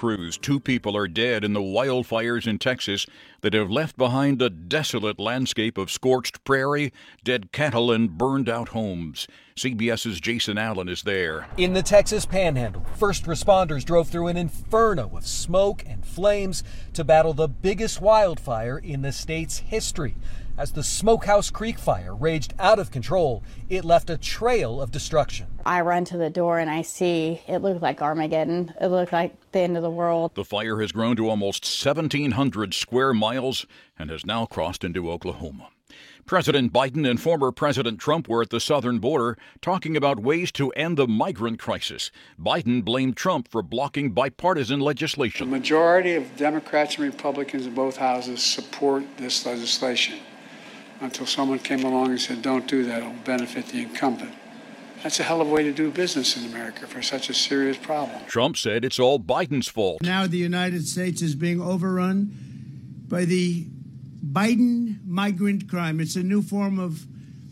Cruz. 2 people are dead in the wildfires in Texas that have left behind a desolate landscape of scorched prairie, dead cattle, and burned-out homes. CBS's Jason Allen is there. In the Texas Panhandle, first responders drove through an inferno of smoke and flames to battle the biggest wildfire in the state's history. As the Smokehouse Creek fire raged out of control, it left a trail of destruction. I run to the door and I see it looked like Armageddon. It looked like the end of the world. The fire has grown to almost 1,700 square miles and has now crossed into Oklahoma. President Biden and former President Trump were at the southern border talking about ways to end the migrant crisis. Biden blamed Trump for blocking bipartisan legislation. The majority of Democrats and Republicans in both houses support this legislation. Until someone came along and said, don't do that, it'll benefit the incumbent. That's a hell of a way to do business in America for such a serious problem. Trump said it's all Biden's fault. Now the United States is being overrun by the Biden migrant crime. It's a new form of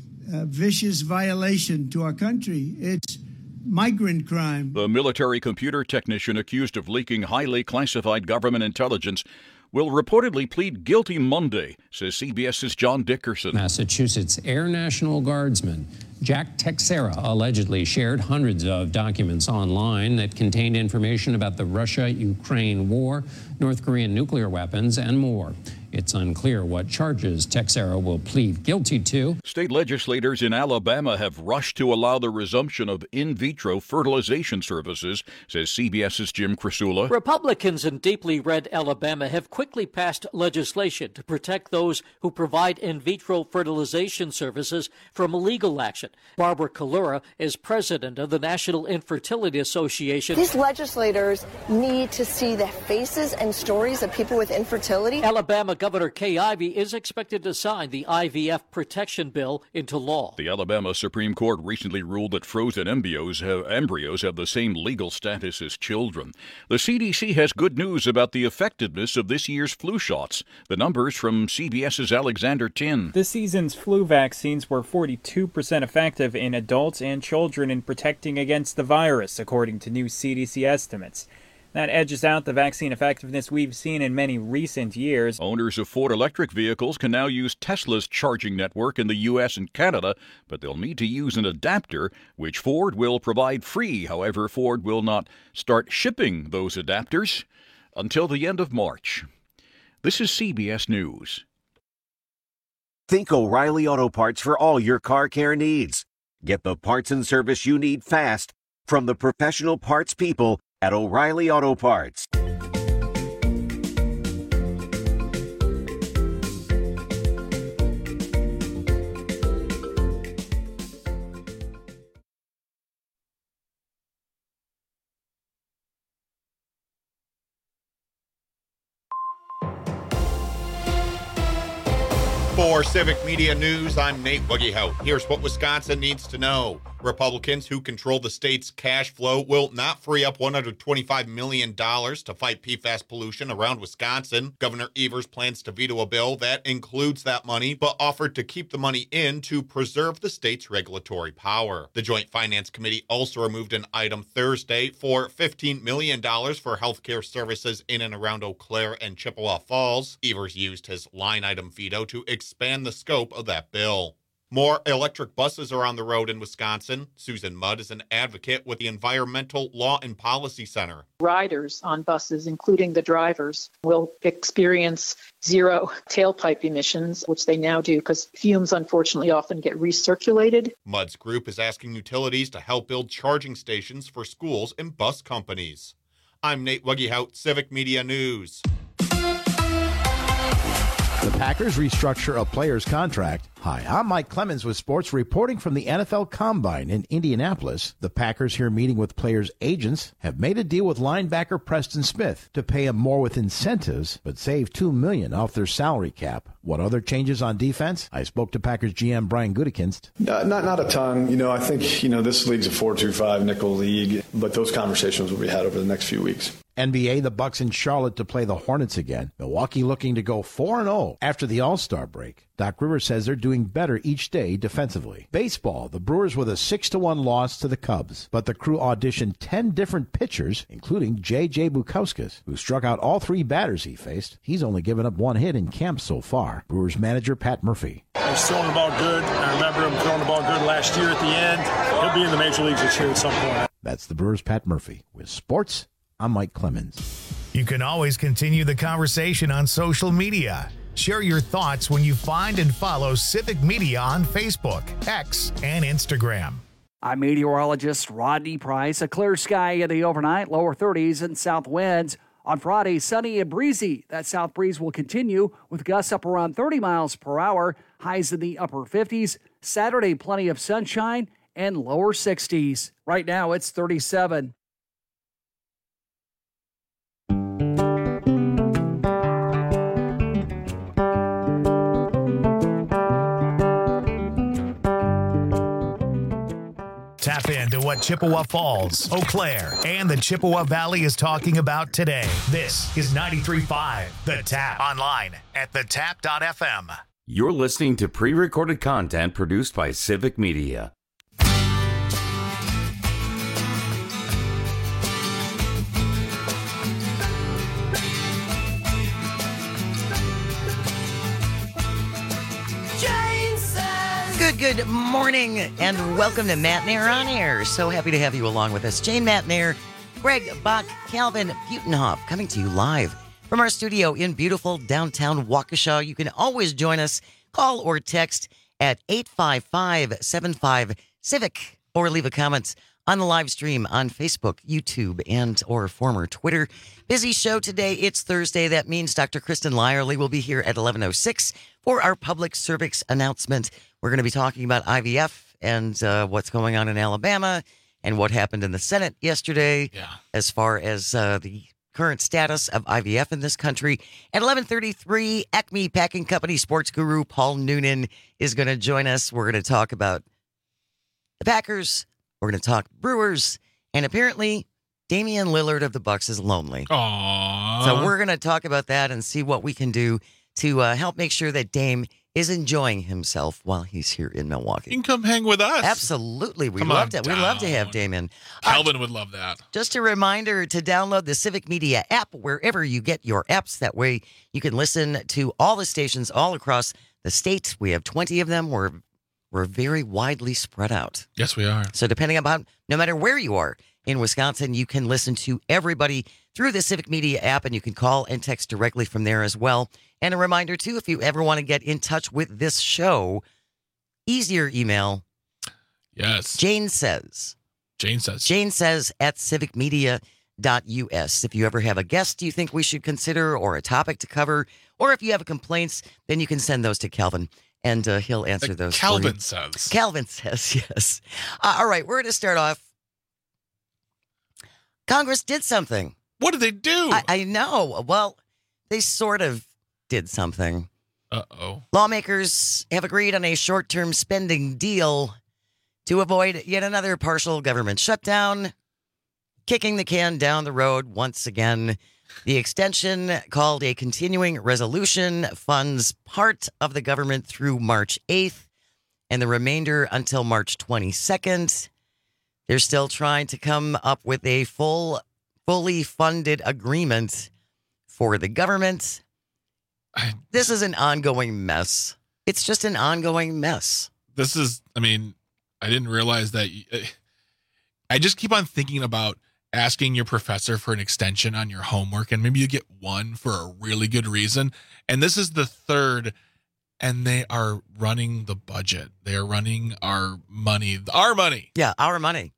vicious violation to our country. It's migrant crime. The military computer technician accused of leaking highly classified government intelligence will reportedly plead guilty Monday, says CBS's John Dickerson. Massachusetts Air National Guardsman Jack Teixeira allegedly shared hundreds of documents online that contained information about the Russia-Ukraine war, North Korean nuclear weapons, and more. It's unclear what charges Teixeira will plead guilty to. State legislators in Alabama have rushed to allow the resumption of in vitro fertilization services, says CBS's Jim Krasula. Republicans in deeply red Alabama have quickly passed legislation to protect those who provide in vitro fertilization services from illegal action. Barbara Kalura is president of the National Infertility Association. These legislators need to see the faces and stories of people with infertility. Alabama Governor Kay Ivey is expected to sign the IVF protection bill into law. The Alabama Supreme Court recently ruled that frozen embryos have the same legal status as children. The CDC has good news about the effectiveness of this year's flu shots. The numbers from CBS's Alexander Tin. This season's flu vaccines were 42% effective in adults and children in protecting against the virus, according to new CDC estimates. That edges out the vaccine effectiveness we've seen in many recent years. Owners of Ford electric vehicles can now use Tesla's charging network in the U.S. and Canada, but they'll need to use an adapter, which Ford will provide free. However, Ford will not start shipping those adapters until the end of March. This is CBS News. Think O'Reilly Auto Parts for all your car care needs. Get the parts and service you need fast from the professional parts people at O'Reilly Auto Parts. For Civic Media News, I'm Nate Wuggehout. Here's what Wisconsin needs to know. Republicans who control the state's cash flow will not free up $125 million to fight PFAS pollution around Wisconsin. Governor Evers plans to veto a bill that includes that money, but offered to keep the money in to preserve the state's regulatory power. The Joint Finance Committee also removed an item Thursday for $15 million for healthcare services in and around Eau Claire and Chippewa Falls. Evers used his line item veto to expand the scope of that bill. More electric buses are on the road in Wisconsin. Susan Mudd is an advocate with the Environmental Law and Policy Center. Riders on buses, including the drivers, will experience zero tailpipe emissions, which they now do because fumes unfortunately often get recirculated. Mudd's group is asking utilities to help build charging stations for schools and bus companies. I'm Nate Wuggehout, Civic Media News. The Packers restructure a player's contract. Hi, I'm Mike Clemens with sports reporting from the NFL Combine in Indianapolis. The Packers, here meeting with players' agents, have made a deal with linebacker Preston Smith to pay him more with incentives, but save $2 million off their salary cap. What other changes on defense? I spoke to Packers GM Brian Gutekunst. Not a ton. I think, this league's a 4-2-5 nickel league, but those conversations will be had over the next few weeks. NBA, the Bucks in Charlotte to play the Hornets again. Milwaukee looking to go 4-0 after the All-Star break. Doc Rivers says they're doing better each day defensively. Baseball, the Brewers with a 6-1 loss to the Cubs, but the crew auditioned 10 different pitchers, including J.J. Bukauskas, who struck out all 3 batters he faced. He's only given up 1 hit in camp so far. Brewers manager Pat Murphy. He's throwing the ball good. I remember him throwing the ball good last year at the end. He'll be in the major leagues this year at some point. That's the Brewers' Pat Murphy. With sports, I'm Mike Clemens. You can always continue the conversation on social media. Share your thoughts when you find and follow Civic Media on Facebook, X, and Instagram. I'm meteorologist Rodney Price. A clear sky in the overnight, lower 30s and south winds. On Friday, sunny and breezy. That south breeze will continue with gusts up around 30 miles per hour, highs in the upper 50s. Saturday, plenty of sunshine and lower 60s. Right now, it's 37. Tap into what Chippewa Falls, Eau Claire, and the Chippewa Valley is talking about today. This is 93.5 The Tap. Online at thetap.fm. You're listening to pre-recorded content produced by Civic Media. Good morning and welcome to Matt Nair on Air. So happy to have you along with us. Jane Matt Nair, Greg Bach, Calvin Butenhoff coming to you live from our studio in beautiful downtown Waukesha. You can always join us, call or text at 855-75-CIVIC or leave a comment on the live stream on Facebook, YouTube, and or former Twitter. Busy show today. It's Thursday. That means Dr. Kristen Lyerly will be here at 11:06 for our public service announcement. We're going to be talking about IVF and what's going on in Alabama and what happened in the Senate yesterday as far as the current status of IVF in this country. At 11:33, Acme Packing Company sports guru Paul Noonan is going to join us. We're going to talk about the Packers. We're going to talk Brewers. And apparently, Damian Lillard of the Bucks is lonely. Aww. So we're going to talk about that and see what we can do to help make sure that Dame is enjoying himself while he's here in Milwaukee. You can come hang with us. Absolutely. We love to have Damon. Calvin would love that. Just a reminder to download the Civic Media app wherever you get your apps. That way you can listen to all the stations all across the state. We have 20 of them. We're very widely spread out. Yes, we are. So depending upon, no matter where you are in Wisconsin, you can listen to everybody through the Civic Media app, and you can call and text directly from there as well. And a reminder, too, if you ever want to get in touch with this show, easier email. Yes. Jane says at civicmedia.us. If you ever have a guest you think we should consider or a topic to cover, or if you have complaints, then you can send those to Calvin, and he'll answer those for you. Calvin says, yes. All right, we're going to start off. Congress did something. What did they do? I know. Well, they sort of did something. Uh-oh. Lawmakers have agreed on a short-term spending deal to avoid yet another partial government shutdown, kicking the can down the road once again. The extension, called a continuing resolution, funds part of the government through March 8th and the remainder until March 22nd. They're still trying to come up with a fully funded agreement for the government. This is an ongoing mess. It's just an ongoing mess. I didn't realize that. I just keep on thinking about asking your professor for an extension on your homework, and maybe you get one for a really good reason. And this is the third, and they are running the budget. They are running our money. Yeah, our money.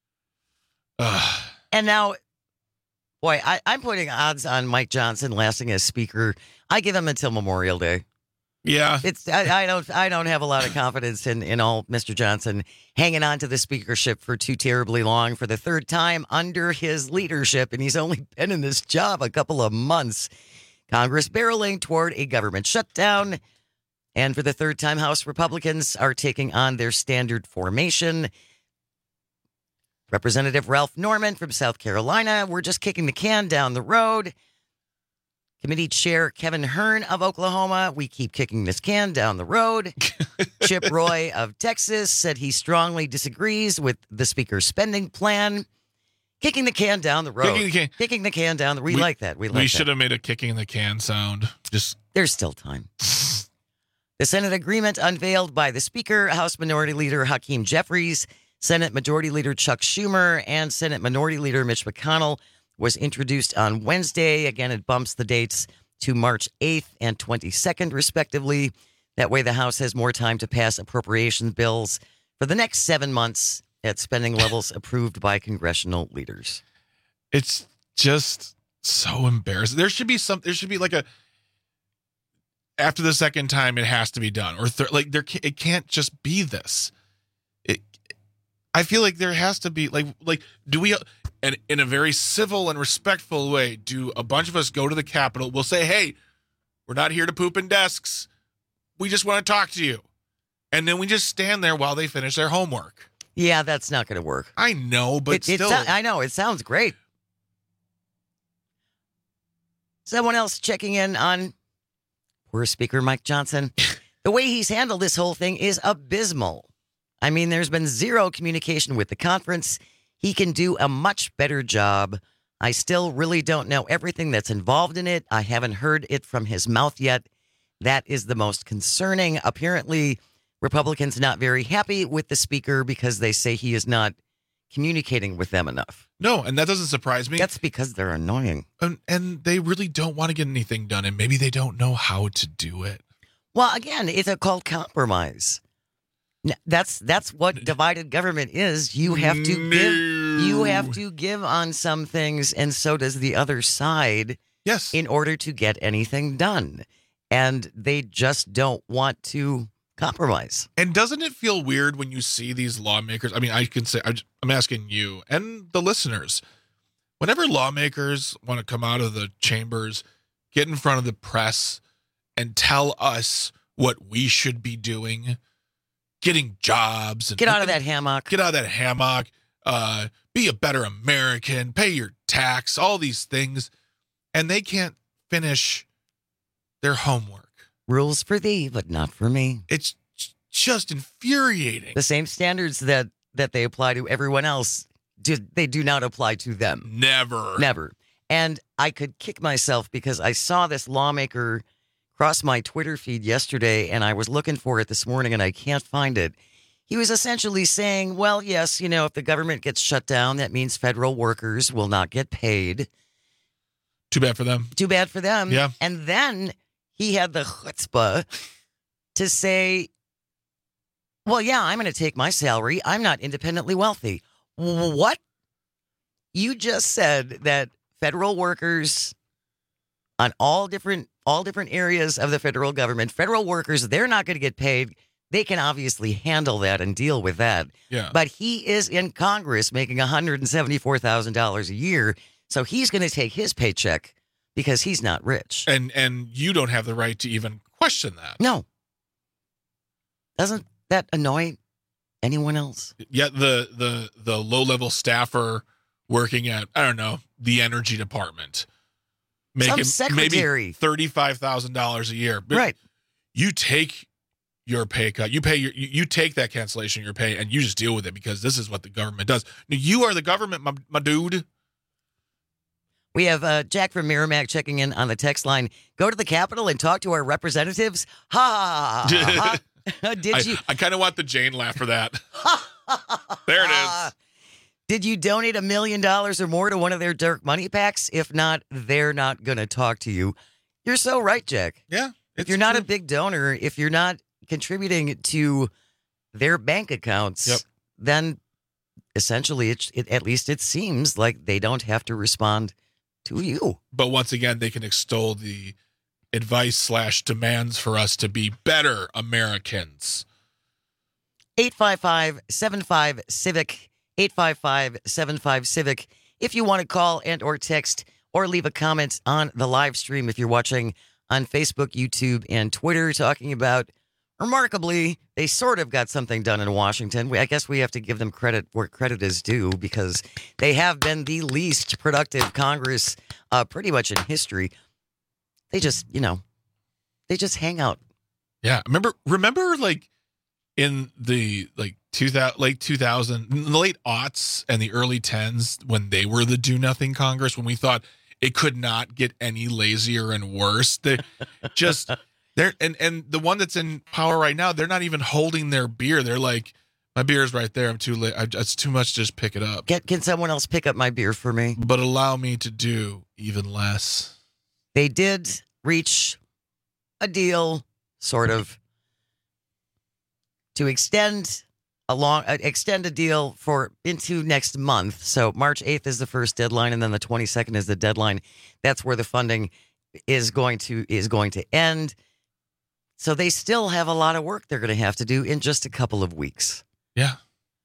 And now, boy, I'm putting odds on Mike Johnson lasting as speaker. I give him until Memorial Day. Yeah, I don't have a lot of confidence in all Mr. Johnson hanging on to the speakership for too terribly long for the third time under his leadership, and he's only been in this job a couple of months. Congress barreling toward a government shutdown, and for the third time, House Republicans are taking on their standard formation. Representative Ralph Norman from South Carolina, we're just kicking the can down the road. Committee Chair Kevin Hern of Oklahoma, we keep kicking this can down the road. Chip Roy of Texas said he strongly disagrees with the Speaker's spending plan. Kicking the can down the road. Kicking the can down the road. We like that. We should have made a kicking the can sound. There's still time. The Senate agreement unveiled by the Speaker, House Minority Leader Hakeem Jeffries, Senate Majority Leader Chuck Schumer, and Senate Minority Leader Mitch McConnell was introduced on Wednesday. Again, it bumps the dates to March 8th and 22nd, respectively. That way the House has more time to pass appropriation bills for the next 7 months at spending levels approved by congressional leaders. It's just so embarrassing. There should be like a, after the second time, it has to be done. Or it can't just be this. I feel like there has to be do we, and in a very civil and respectful way, do a bunch of us go to the Capitol? We'll say, hey, we're not here to poop in desks. We just want to talk to you. And then we just stand there while they finish their homework. Yeah, that's not going to work. I know, but still. I know, it sounds great. Someone else checking in on poor Speaker Mike Johnson. The way he's handled this whole thing is abysmal. I mean, there's been zero communication with the conference. He can do a much better job. I still really don't know everything that's involved in it. I haven't heard it from his mouth yet. That is the most concerning. Apparently, Republicans not very happy with the Speaker because they say he is not communicating with them enough. No, and that doesn't surprise me. That's because they're annoying. And they really don't want to get anything done, and maybe they don't know how to do it. Well, again, it's called compromise. That's what divided government is. You have to give on some things, and so does the other side. Yes. In order to get anything done. And they just don't want to compromise. And doesn't it feel weird when you see these lawmakers? I mean, I can say, I'm asking you and the listeners, whenever lawmakers want to come out of the chambers, get in front of the press and tell us what we should be doing, getting jobs. And get out of that hammock. Get out of that hammock. Be a better American, pay your tax, all these things. And they can't finish their homework. Rules for thee, but not for me. It's just infuriating. The same standards that they apply to everyone else, they do not apply to them. Never. And I could kick myself because I saw this lawmaker cross my Twitter feed yesterday, and I was looking for it this morning, and I can't find it. He was essentially saying, well, yes, if the government gets shut down, that means federal workers will not get paid. Too bad for them. Too bad for them. Yeah. And then he had the chutzpah to say, well, yeah, I'm going to take my salary. I'm not independently wealthy. What? You just said that federal workers on all different areas of the federal government, federal workers, they're not going to get paid. They can obviously handle that and deal with that. Yeah. But he is in Congress making $174,000 a year. So he's going to take his paycheck because he's not rich. And you don't have the right to even question that. No. Doesn't that annoy anyone else? Yeah, the low-level staffer working at, I don't know, the energy department. Making maybe $35,000 a year. But right. You take your pay cut. You take that cancellation of your pay and you just deal with it because this is what the government does. You are the government, my dude. We have Jack from Merrimack checking in on the text line. Go to the Capitol and talk to our representatives. Ha! Did you? I kind of want the Jane laugh for that. There it is. Did you donate $1 million or more to one of their dark money packs? If not, they're not going to talk to you. You're so right, Jack. Yeah. If you're not a big donor, if you're not contributing to their bank accounts, then essentially, at least it seems like they don't have to respond to you. But once again, they can extol the advice/demands for us to be better Americans. 855-75-CIVIC. 855-75-CIVIC. If you want to call and or text or leave a comment on the live stream, if you're watching on Facebook, YouTube, and Twitter, talking about remarkably, they sort of got something done in Washington. I guess we have to give them credit where credit is due because they have been the least productive Congress pretty much in history. They just, they just hang out. Yeah. Remember like in the late 2000, in the late aughts and the early 10s when they were the do nothing Congress, when we thought it could not get any lazier and worse. They just and the one that's in power right now, they're not even holding their beer. They're like, my beer's right there. I'm too late. It's too much to just pick it up. Can someone else pick up my beer for me? But allow me to do even less. They did reach a deal, sort of, to extend a deal for into next month. So March 8th is the first deadline, and then the 22nd is the deadline. That's where the funding is going to end. So they still have a lot of work they're going to have to do in just a couple of weeks. Yeah.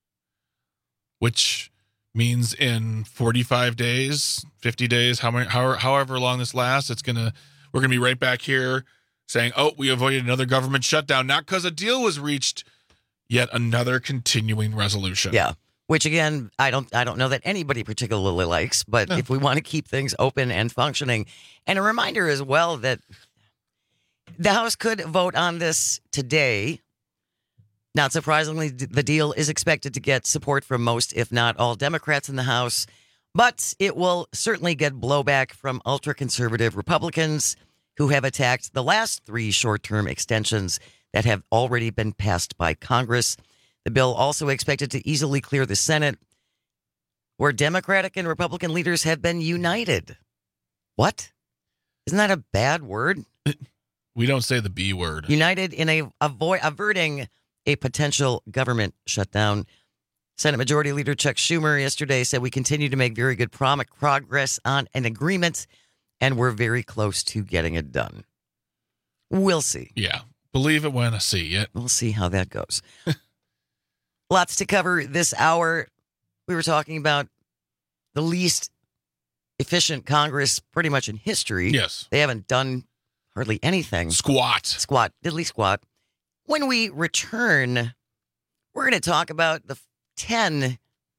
Which means in 45 days, 50 days, however long this lasts, we're going to be right back here saying, oh, we avoided another government shutdown, not because a deal was reached, yet another continuing resolution. Yeah. Which again, I don't know that anybody particularly likes, but if we want to keep things open and functioning, and a reminder as well that the House could vote on this today. Not surprisingly, the deal is expected to get support from most, if not all, Democrats in the House, but it will certainly get blowback from ultra-conservative Republicans who have attacked the last 3 short-term extensions that have already been passed by Congress. The bill also expected to easily clear the Senate, where Democratic and Republican leaders have been united. What? Isn't that a bad word? We don't say the B word. United in averting a potential government shutdown. Senate Majority Leader Chuck Schumer yesterday said we continue to make very good progress on an agreement, and we're very close to getting it done. We'll see. Yeah. Believe it when I see it. We'll see how that goes. Lots to cover this hour. We were talking about the least efficient Congress pretty much in history. Yes. They haven't done hardly anything. Diddly squat. When we return, we're going to talk about the 10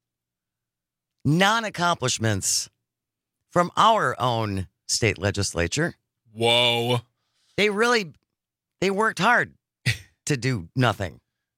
non-accomplishments from our own state legislature. Whoa. They worked hard to do nothing.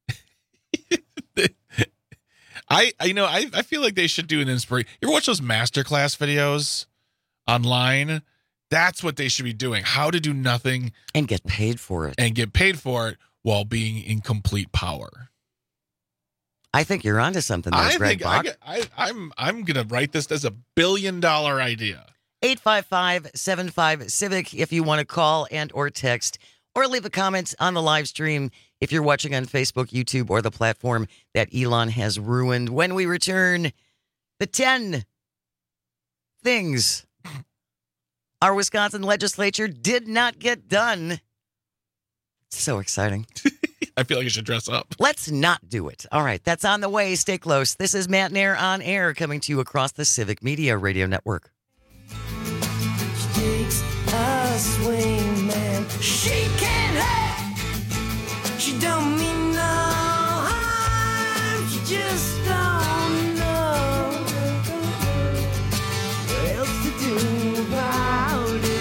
I feel like they should do an inspiration. You ever watch those masterclass videos online? That's what they should be doing. How to do nothing and get paid for it. While being in complete power. I think you're onto something there, Greg Bach. I'm going to write this as $1 billion idea. 855-75-CIVIC if you want to call and or text or leave a comment on the live stream if you're watching on Facebook, YouTube, or the platform that Elon has ruined. When we return, the 10 things our Wisconsin legislature did not get done. So exciting. I feel like you should dress up. Let's not do it. All right, that's on the way. Stay close. This is Matt Nair on air, coming to you across the Civic Media Radio Network. She takes a swing, man. She can't hurt. She don't mean no harm. She just don't know what else to do about it.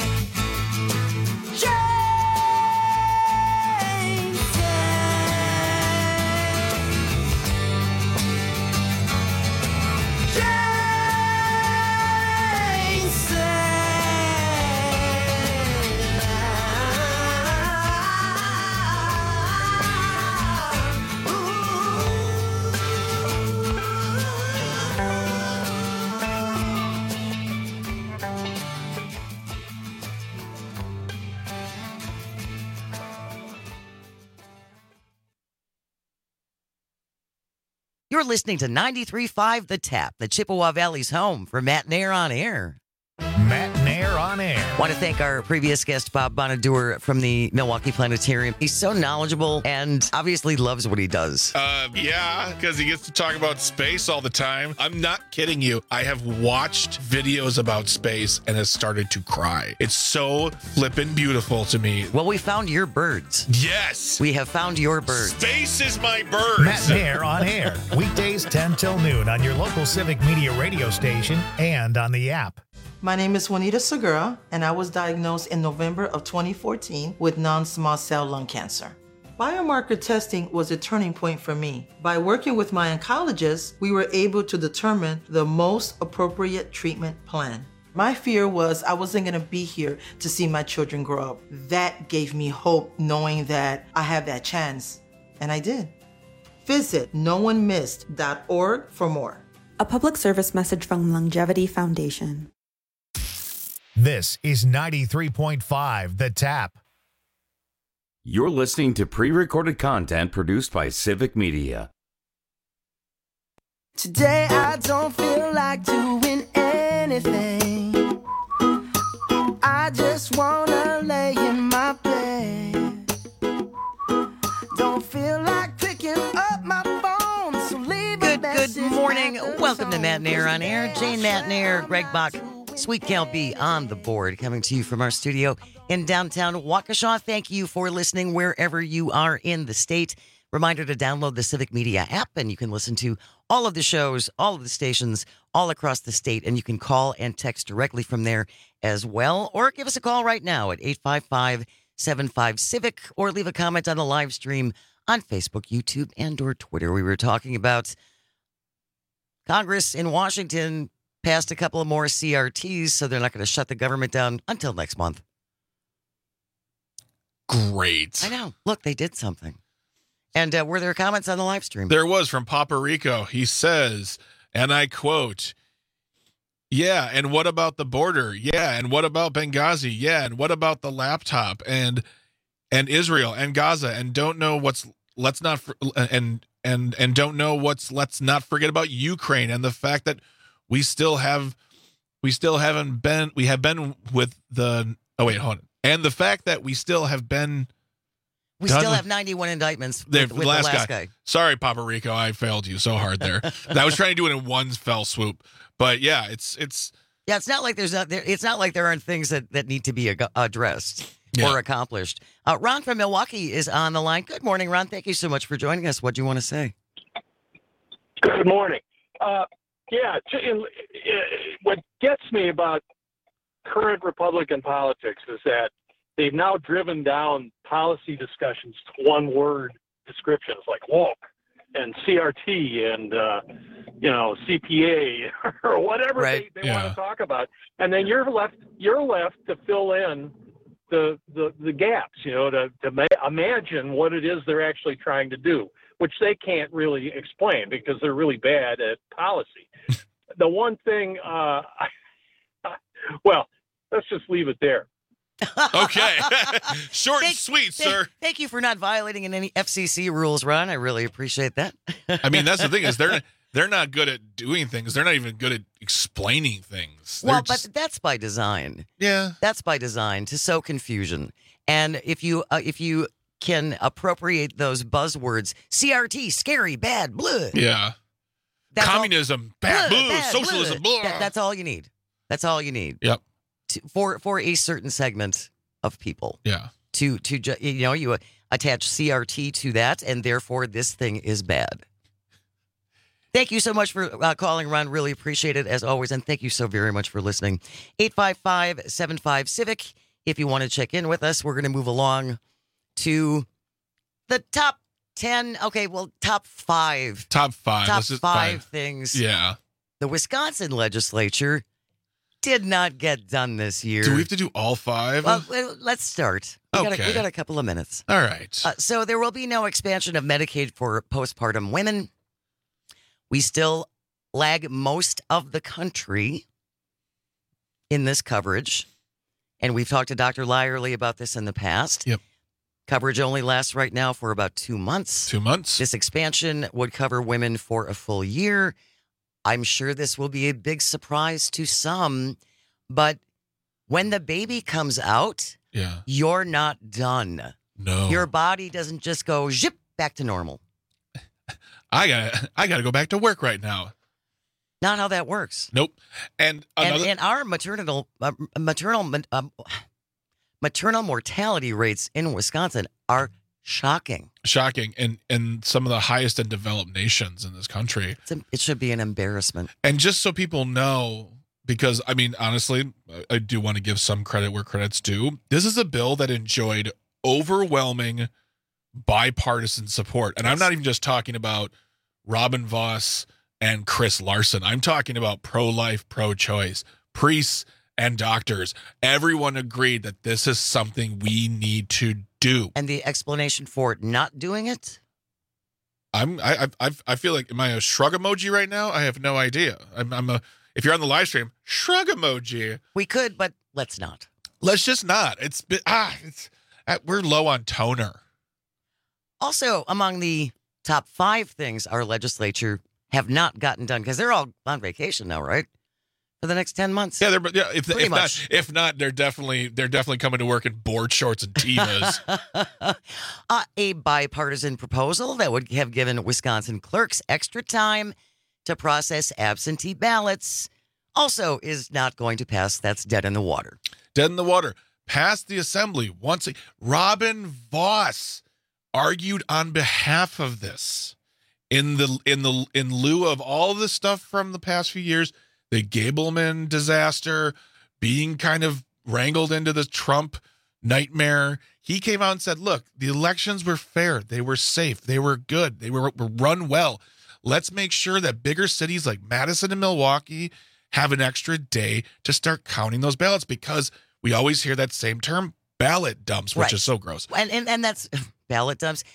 You're listening to 93.5 The Tap, the Chippewa Valley's home for Matt Nair on air. Matt Nair on air. Want to thank our previous guest, Bob Bonadur from the Milwaukee Planetarium. He's so knowledgeable and obviously loves what he does. Yeah, because he gets to talk about space all the time. I'm not kidding you. I have watched videos about space and has started to cry. It's so flippin' beautiful to me. Well, we found your birds. Yes. We have found your birds. Space is my birds. Matt Nair on air. Weekdays 10 till noon on your local Civic Media radio station and on the app. My name is Juanita Segura, and I was diagnosed in November of 2014 with non-small cell lung cancer. Biomarker testing was a turning point for me. By working with my oncologist, we were able to determine the most appropriate treatment plan. My fear was I wasn't going to be here to see my children grow up. That gave me hope, knowing that I have that chance, and I did. Visit noonemissed.org for more. A public service message from Longevity Foundation. This is 93.5 The Tap. You're listening to pre-recorded content produced by Civic Media. Today I don't feel like doing anything. I just wanna lay in my bed. Don't feel like picking up my phone, so leave a message. Good morning. Welcome to Matt Nair on air. Jane Matt Nair, Greg Bach, Sweet Cal B on the board, coming to you from our studio in downtown Waukesha. Thank you for listening wherever you are in the state. Reminder to download the Civic Media app, and you can listen to all of the shows, all of the stations, all across the state, and you can call and text directly from there as well, or give us a call right now at 855-75-CIVIC, or leave a comment on the live stream on Facebook, YouTube, and or Twitter. We were talking about Congress in Washington passed a couple of more CRTs, so they're not going to shut the government down until next month. Great. I know. Look, they did something. And were there comments on the live stream? There was from Papa Rico. He says, and I quote, "Yeah, and what about the border? Yeah, and what about Benghazi? Yeah, and what about the laptop and Israel and Gaza and don't know what's let's not don't know what's let's not forget about Ukraine and the fact that we have been with the and the fact that we still have been." We still have 91 indictments with the last guy. Sorry, Papa Rico, I failed you so hard there. I was trying to do it in one fell swoop, but yeah, it's not like it's not like there aren't things that need to be addressed or accomplished. Ron from Milwaukee is on the line. Good morning, Ron. Thank you so much for joining us. What do you want to say? Good morning. What gets me about current Republican politics is that they've now driven down policy discussions to one-word descriptions like woke and CRT and CPA or whatever they want to talk about, and then you're left to fill in the gaps, to imagine what it is they're actually trying to do, which they can't really explain because they're really bad at policy. The one thing, well, let's just leave it there. Okay. Short and sweet, sir. Thank you for not violating any FCC rules, Ron. I really appreciate that. I mean, that's the thing is they're not good at doing things. They're not even good at explaining things. But that's by design. Yeah. That's by design to sow confusion. And if you can appropriate those buzzwords, CRT, scary, bad, blah. Yeah. Communism, bad, blah. Socialism, blah. That's all you need. That's all you need. Yep. For a certain segment of people. Yeah. You attach CRT to that, and therefore this thing is bad. Thank you so much for calling, Ron. Really appreciate it, as always, and thank you so very much for listening. 855-75-CIVIC. If you want to check in with us, we're going to move along to the top 10. Okay, well, top 5. Top 5. Top 5 things. Yeah. The Wisconsin legislature did not get done this year. Do we have to do all 5? Well, let's start. We got a couple of minutes. All right. So there will be no expansion of Medicaid for postpartum women. We still lag most of the country in this coverage. And we've talked to Dr. Lyerly about this in the past. Yep. Coverage only lasts right now for about 2 months. 2 months. This expansion would cover women for a full year. I'm sure this will be a big surprise to some, but When the baby comes out, you're not done. No. Your body doesn't just go zip back to normal. I gotta go back to work right now. Not how that works. Nope. And our maternal mortality rates in Wisconsin are shocking. Shocking, and some of the highest in developed nations in this country. It should be an embarrassment. And just so people know, because, I mean, honestly, I do want to give some credit where credit's due. This is a bill that enjoyed overwhelming bipartisan support. And I'm not even just talking about Robin Vos and Chris Larson. I'm talking about pro-life, pro-choice, priests and doctors. Everyone agreed that this is something we need to do. And the explanation for not doing it? I feel like, am I a shrug emoji right now? I have no idea. If you're on the live stream, shrug emoji. We could, but let's not. Let's just not. We're low on toner. Also, among the top 5 things our legislature have not gotten done, because they're all on vacation now, right? For the next 10 months. Yeah, if not, they're definitely coming to work in board shorts and Tevas. A bipartisan proposal that would have given Wisconsin clerks extra time to process absentee ballots also is not going to pass. That's dead in the water. Dead in the water. Passed the assembly once. Robin Vos argued on behalf of this in lieu of all the stuff from the past few years, the Gableman disaster, being kind of wrangled into the Trump nightmare. He came out and said, look, the elections were fair. They were safe. They were good. They were run well. Let's make sure that bigger cities like Madison and Milwaukee have an extra day to start counting those ballots, because we always hear that same term, ballot dumps, which is so gross. And that's ballot dumps.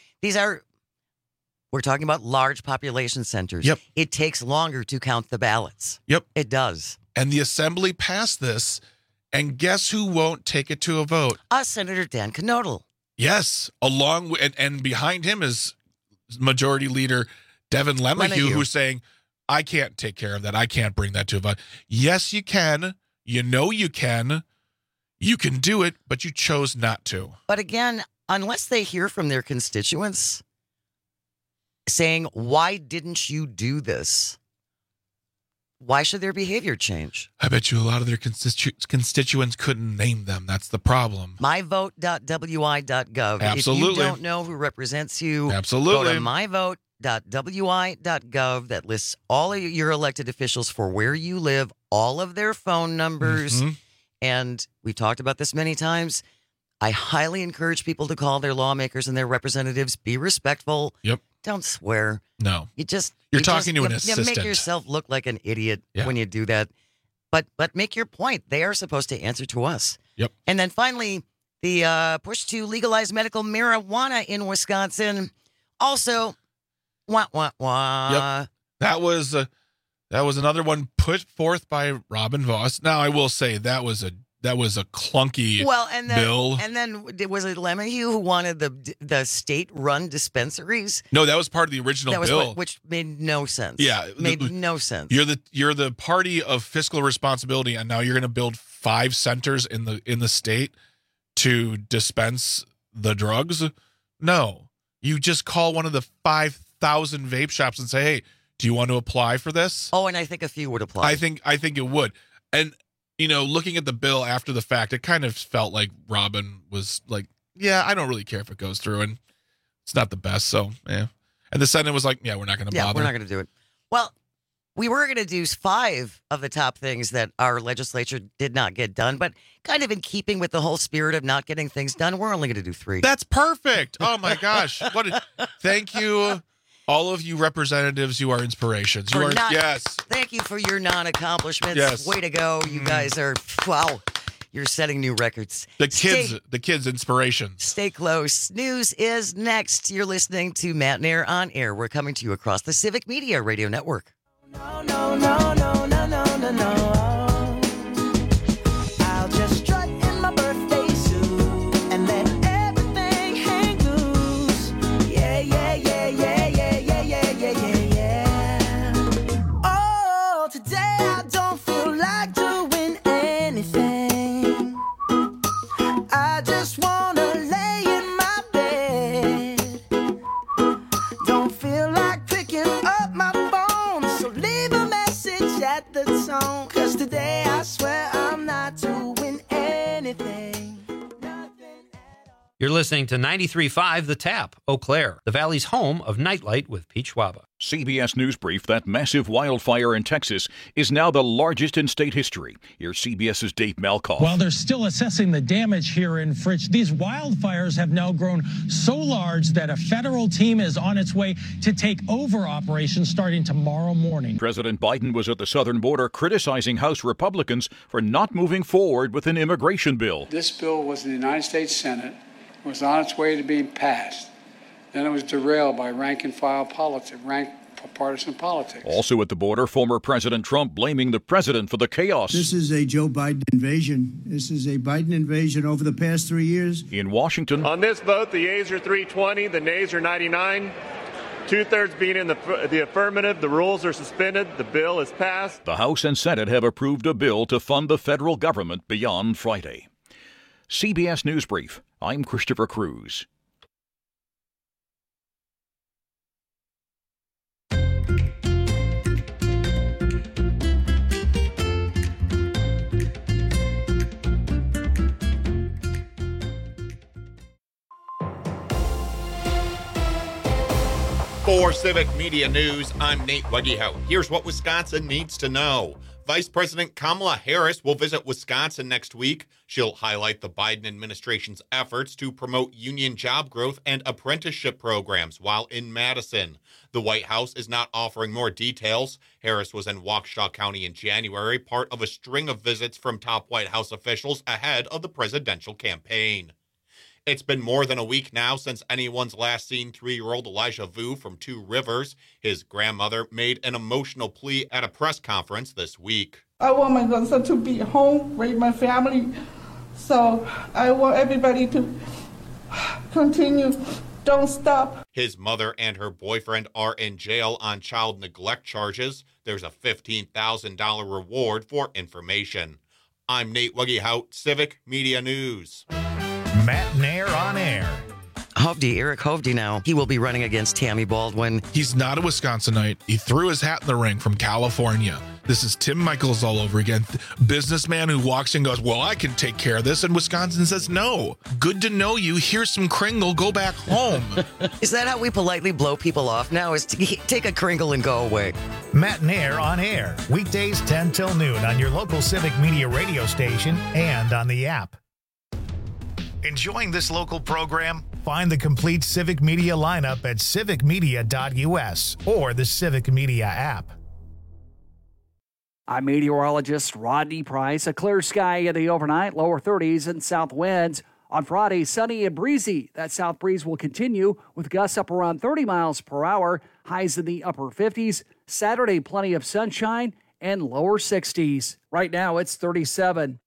We're talking about large population centers. Yep. It takes longer to count the ballots. Yep. It does. And the assembly passed this, and guess who won't take it to a vote? Senator Dan Knodl. Yes, along with, and behind him is Majority Leader Devin LeMahieu, who's saying, I can't take care of that. I can't bring that to a vote. Yes, you can. You know you can. You can do it, but you chose not to. But again, unless they hear from their constituents saying, why didn't you do this? Why should their behavior change? I bet you a lot of their constituents couldn't name them. That's the problem. myvote.wi.gov. Absolutely. If you don't know who represents you, absolutely, go to myvote.wi.gov. That lists all of your elected officials for where you live, all of their phone numbers. Mm-hmm. And we talked about this many times. I highly encourage people to call their lawmakers and their representatives. Be respectful. Yep. Don't swear. No. You're talking to an assistant. You make yourself look like an idiot when you do that. But make your point. They are supposed to answer to us. Yep. And then finally, the push to legalize medical marijuana in Wisconsin. Also, Yep. That was another one put forth by Robin Vos. Now, I will say that was a clunky bill. And then was it LeMahieu who wanted the state-run dispensaries? No, that was part of the original bill, which made no sense. Yeah, no sense. You're the party of fiscal responsibility, and now you're going to build 5 centers in the state to dispense the drugs. No, you just call one of the 5,000 vape shops and say, "Hey, do you want to apply for this?" Oh, and I think a few would apply. I think it would. And looking at the bill after the fact, it kind of felt like Robin was like, "Yeah, I don't really care if it goes through, and it's not the best." So, yeah. And the Senate was like, "Yeah, we're not going to bother. We're not going to do it." Well, we were going to do 5 of the top things that our legislature did not get done, but kind of in keeping with the whole spirit of not getting things done, we're only going to do 3. That's perfect. Oh my gosh! Thank you. All of you representatives, you are inspirations. Yes. Thank you for your non-accomplishments. Yes. Way to go. You guys are, wow, you're setting new records. The kids' inspirations. Stay close. News is next. You're listening to Matt and Air on Air. We're coming to you across the Civic Media Radio Network. No. I'll just strut in my birthday suit and let everything hang loose. Yeah. Oh, today I don't feel like doing anything. anything. You're listening to 93.5 The Tap, Eau Claire, the Valley's home of Nightlight with Pete Schwaba. CBS News brief that massive wildfire in Texas is now the largest in state history. Here's CBS's Dave Malkoff. While they're still assessing the damage here in Fritch, these wildfires have now grown so large that a federal team is on its way to take over operations starting tomorrow morning. President Biden was at the southern border criticizing House Republicans for not moving forward with an immigration bill. This bill was in the United States Senate. It was on its way to being passed. Then it was derailed by partisan politics. Also at the border, former President Trump blaming the president for the chaos. This is a Joe Biden invasion. This is a Biden invasion over the past 3 years. In Washington. On this vote, the yeas are 320, the nays are 99. 2/3 being in the affirmative, the rules are suspended, the bill is passed. The House and Senate have approved a bill to fund the federal government beyond Friday. CBS News Brief. I'm Christopher Cruz. For Civic Media News, I'm Nate Weggehout. Here's what Wisconsin needs to know. Vice President Kamala Harris will visit Wisconsin next week. She'll highlight the Biden administration's efforts to promote union job growth and apprenticeship programs while in Madison. The White House is not offering more details. Harris was in Waukesha County in January, part of a string of visits from top White House officials ahead of the presidential campaign. It's been more than a week now since anyone's last seen 3-year-old Elijah Vu from Two Rivers. His grandmother made an emotional plea at a press conference this week. I want my grandson to be home, raise my family. So I want everybody to continue. Don't stop. His mother and her boyfriend are in jail on child neglect charges. There's a $15,000 reward for information. I'm Nate Weggehout, Civic Media News. Matt Nair on air. Eric Hovde now. He will be running against Tammy Baldwin. He's not a Wisconsinite. He threw his hat in the ring from California. This is Tim Michaels all over again. Businessman who walks in and goes, well, I can take care of this. And Wisconsin says, no. Good to know you. Here's some Kringle. Go back home. Is that how we politely blow people off now? Is to take a Kringle and go away? Matt Nair on air. Weekdays 10 till noon on your local Civic Media radio station and on the app. Enjoying this local program? Find the complete Civic Media lineup at civicmedia.us or the Civic Media app. I'm meteorologist Rodney Price. A clear sky in the overnight, lower 30s and south winds. On Friday, sunny and breezy. That south breeze will continue with gusts up around 30 miles per hour, highs in the upper 50s. Saturday, plenty of sunshine and lower 60s. Right now, it's 37.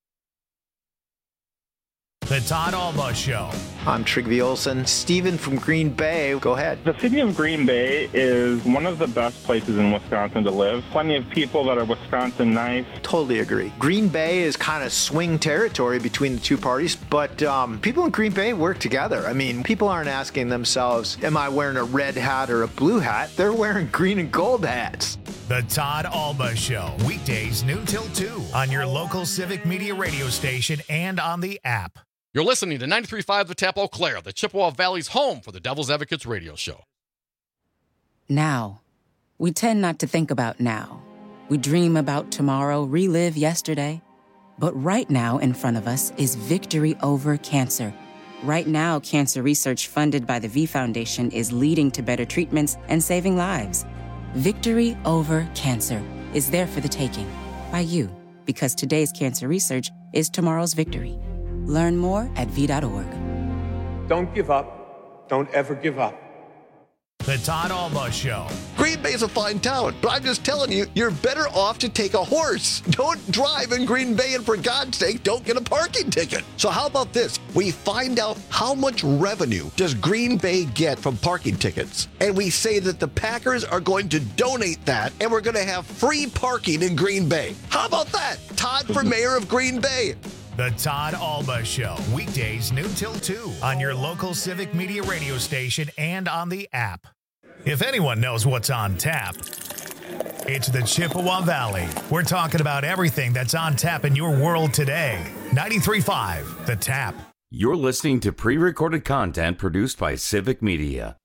The Todd Alba Show. I'm Trygve Olsen. Steven from Green Bay, go ahead. The city of Green Bay is one of the best places in Wisconsin to live. Plenty of people that are Wisconsin nice. Totally agree. Green Bay is kind of swing territory between the two parties, but people in Green Bay work together. I mean, people aren't asking themselves, am I wearing a red hat or a blue hat? They're wearing green and gold hats. The Todd Alba Show. Weekdays noon till 2 on your local Civic Media radio station and on the app. You're listening to 93.5 The Tap, Eau Claire, the Chippewa Valley's home for the Devil's Advocates radio show. Now. We tend not to think about now. We dream about tomorrow, relive yesterday. But right now in front of us is victory over cancer. Right now, cancer research funded by the V Foundation is leading to better treatments and saving lives. Victory over cancer is there for the taking by you, because today's cancer research is tomorrow's victory. Learn more at v.org. Don't give up. Don't ever give up. The Todd Alba Show. Green Bay is a fine town, but I'm just telling you, you're better off to take a horse. Don't drive in Green Bay, and for God's sake, don't get a parking ticket. So how about this? We find out how much revenue does Green Bay get from parking tickets, and we say that the Packers are going to donate that, and we're going to have free parking in Green Bay. How about that? Todd for mayor of Green Bay. The Todd Alba Show. Weekdays noon till 2 on your local Civic Media radio station and on the app. If anyone knows what's on tap, It's the Chippewa Valley. We're talking about everything that's on tap in your world today. 93.5 The Tap. You're listening to pre-recorded content produced by Civic Media.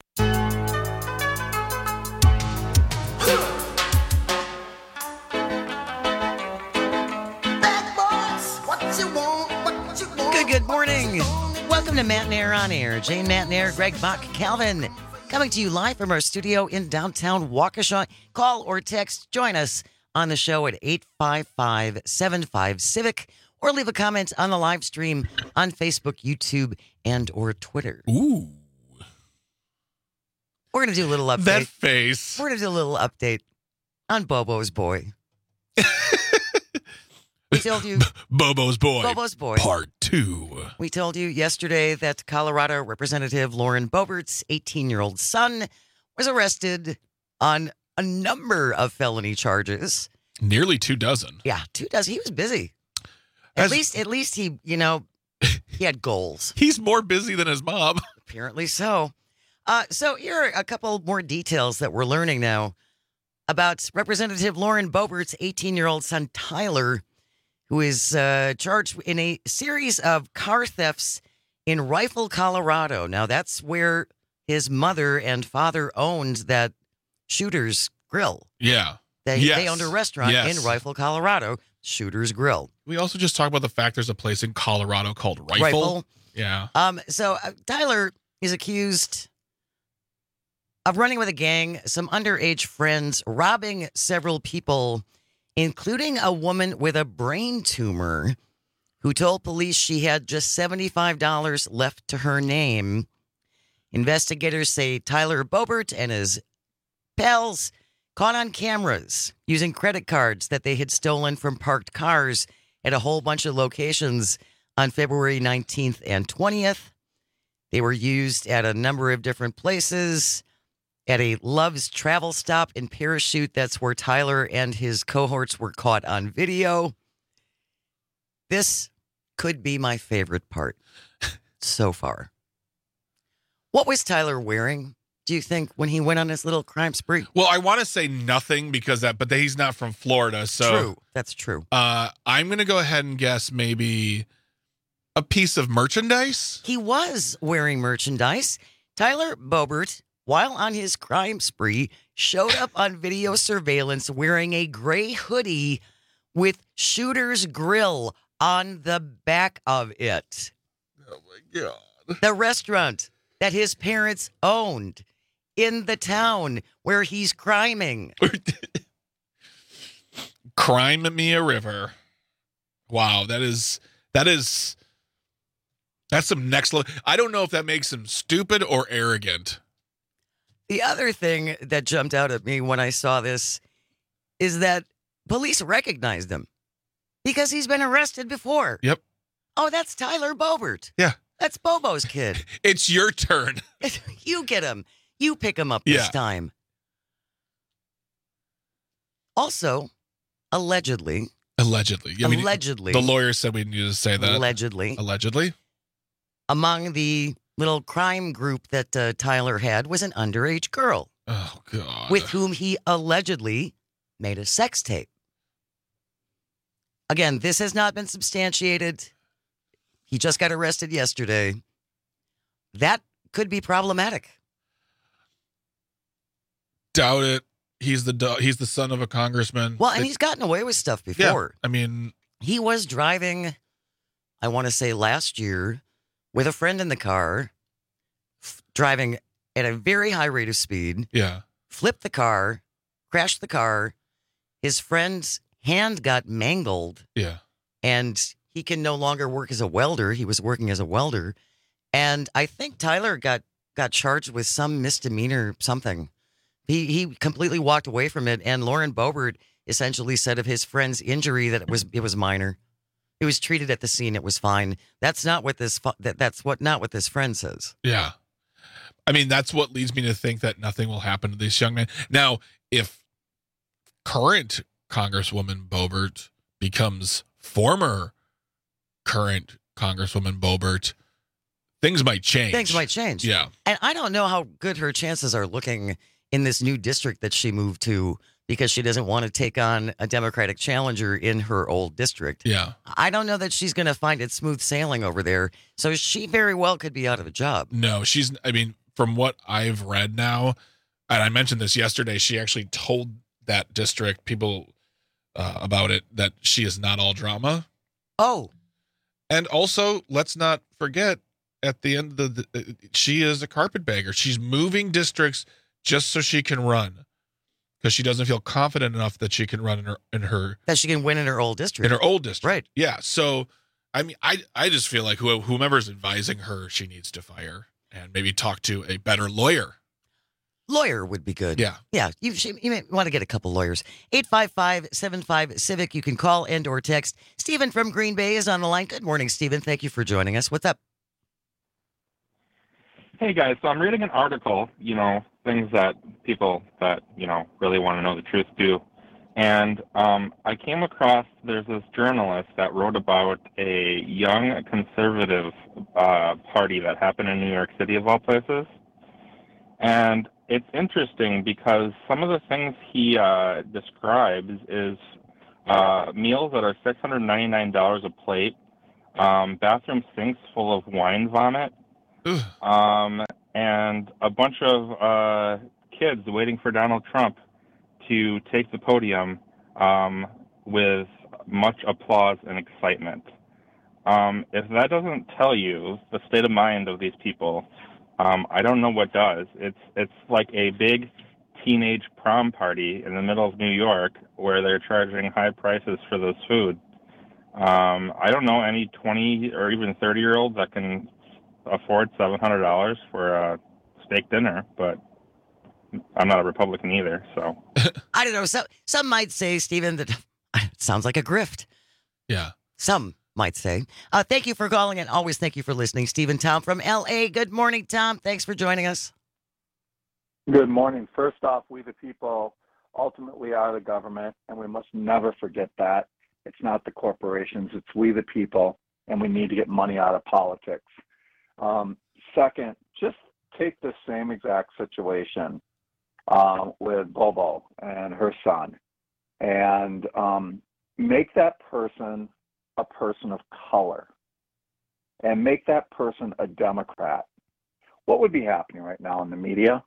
Good morning. Welcome to Matt Nair on Air. Jane Matt Nair, Greg Bach, Calvin. Coming to you live from our studio in downtown Waukesha. Call or text. Join us on the show at 855-75-CIVIC or leave a comment on the live stream on Facebook, YouTube, and or Twitter. Ooh. We're going to do a little update. That face. We're going to do a little update on Bobo's boy. We told you. Bobo's boy. Bobo's boy. Part 2. We told you yesterday that Colorado Representative Lauren Boebert's 18-year-old son was arrested on a number of felony charges. Nearly 2 dozen. Yeah, 2 dozen. He was busy. At least he, he had goals. He's more busy than his mom. Apparently so. So here are a couple more details that we're learning now about Representative Lauren Boebert's 18-year-old son, Tyler, who is charged in a series of car thefts in Rifle, Colorado. Now, that's where his mother and father owned that Shooter's Grill. Yeah. They owned a restaurant in Rifle, Colorado, Shooter's Grill. We also just talked about the fact there's a place in Colorado called Rifle. Yeah. So Tyler is accused of running with a gang, some underage friends, robbing several people, including a woman with a brain tumor who told police she had just $75 left to her name. Investigators say Tyler Boebert and his pals caught on cameras using credit cards that they had stolen from parked cars at a whole bunch of locations on February 19th and 20th. They were used at a number of different places. At a Love's travel stop in Parachute, that's where Tyler and his cohorts were caught on video. This could be my favorite part so far. What was Tyler wearing, do you think, when he went on his little crime spree? Well, I want to say nothing but he's not from Florida, so true. That's true. I'm going to go ahead and guess maybe a piece of merchandise. He was wearing merchandise. Tyler Boebert, while on his crime spree, showed up on video surveillance wearing a gray hoodie with Shooter's Grill on the back of it. Oh, my God. The restaurant that his parents owned in the town where he's criming. Crime me a river. Wow, that's some next level. I don't know if that makes him stupid or arrogant. The other thing that jumped out at me when I saw this is that police recognized him because he's been arrested before. Yep. Oh, that's Tyler Boebert. Yeah. That's Bobo's kid. It's your turn. You get him. You pick him up this time. Also, allegedly. Allegedly. I mean, the lawyer said we needed to say that. Allegedly. Among the little crime group that Tyler had was an underage girl. Oh, God. With whom he allegedly made a sex tape. Again, this has not been substantiated. He just got arrested yesterday. That could be problematic. Doubt it. He's the son of a congressman. Well, and he's gotten away with stuff before. Yeah, I mean, he was driving, I want to say last year, with a friend in the car, driving at a very high rate of speed. Yeah. Flipped the car, crashed the car. His friend's hand got mangled. Yeah. And he can no longer work as a welder. He was working as a welder. And I think Tyler got charged with some misdemeanor something. He completely walked away from it. And Lauren Boebert essentially said of his friend's injury that it was minor. It was treated at the scene. It was fine. That's not what not what this friend says. Yeah. I mean, that's what leads me to think that nothing will happen to this young man. Now, if current Congresswoman Boebert becomes former current Congresswoman Boebert, things might change. Yeah. And I don't know how good her chances are looking in this new district that she moved to, because she doesn't want to take on a Democratic challenger in her old district. Yeah. I don't know that she's going to find it smooth sailing over there. So she very well could be out of a job. No, from what I've read now, and I mentioned this yesterday, she actually told that district people about it, that she is not all drama. Oh. And also, let's not forget, at the end of she is a carpetbagger. She's moving districts just so she can run, because she doesn't feel confident enough that she can run in her that she can win in her old district. In her old district, right? Yeah. So, I mean, I just feel like whomever's advising her, she needs to fire and maybe talk to a better lawyer. Lawyer would be good. Yeah. Yeah. You may want to get a couple lawyers. 855-75-CIVIC. You can call and or text. Stephen from Green Bay is on the line. Good morning, Stephen. Thank you for joining us. What's up? Hey, guys. So I'm reading an article, things that people that, really want to know the truth do. And I came across, there's this journalist that wrote about a young conservative party that happened in New York City, of all places. And it's interesting because some of the things he describes is meals that are $699 a plate, bathroom sinks full of wine vomit, and a bunch of kids waiting for Donald Trump to take the podium with much applause and excitement. If that doesn't tell you the state of mind of these people, I don't know what does. It's like a big teenage prom party in the middle of New York where they're charging high prices for this food. I don't know any 20 or even 30-year-olds that can afford $700 for a steak dinner, but I'm not a Republican either, so. I don't know. Some might say, Stephen, that it sounds like a grift. Yeah. Some might say. Thank you for calling, and always thank you for listening. Stephen, Tom from L.A. Good morning, Tom. Thanks for joining us. Good morning. First off, we the people ultimately are the government, and we must never forget that. It's not the corporations, it's we the people, and we need to get money out of politics. Second, just take the same exact situation with Bobo and her son, and make that person a person of color, and make that person a Democrat. What would be happening right now in the media?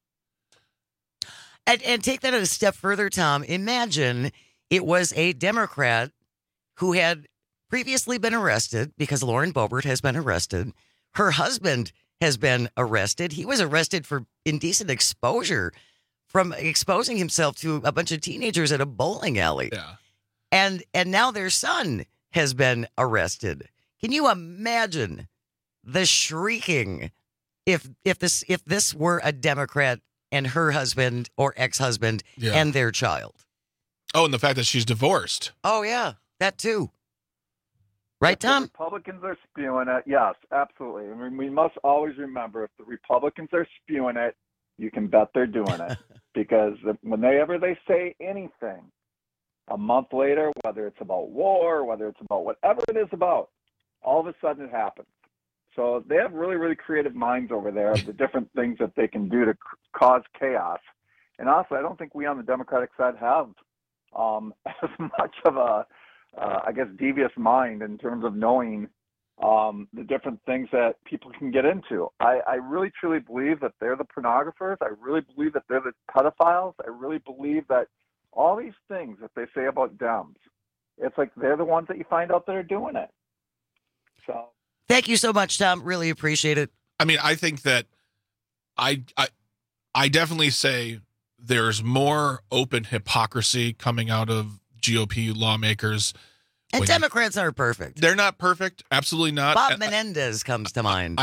And take that a step further, Tom. Imagine it was a Democrat who had previously been arrested, because Lauren Boebert has been arrested. Her husband has been arrested. He was arrested for indecent exposure from exposing himself to a bunch of teenagers at a bowling alley. Yeah. And now their son has been arrested. Can you imagine the shrieking if this were a Democrat and her husband or ex-husband and their child? Oh, and the fact that she's divorced. Oh, yeah, that too. Right, Tom? If the Republicans are spewing it, yes, absolutely. I mean, we must always remember, if the Republicans are spewing it, you can bet they're doing it. Because whenever they say anything, a month later, whether it's about war, whether it's about whatever it is about, all of a sudden it happens. So they have really, really creative minds over there of the different things that they can do to cause chaos. And honestly, I don't think we on the Democratic side have as much of a, devious mind in terms of knowing the different things that people can get into. I really, truly believe that they're the pornographers. I really believe that they're the pedophiles. I really believe that all these things that they say about Dems, it's like they're the ones that you find out that are doing it. So. Thank you so much, Tom. Really appreciate it. I mean, I think that I definitely say there's more open hypocrisy coming out of GOP lawmakers. And Democrats aren't perfect. They're not perfect. Absolutely not. Bob Menendez comes to mind.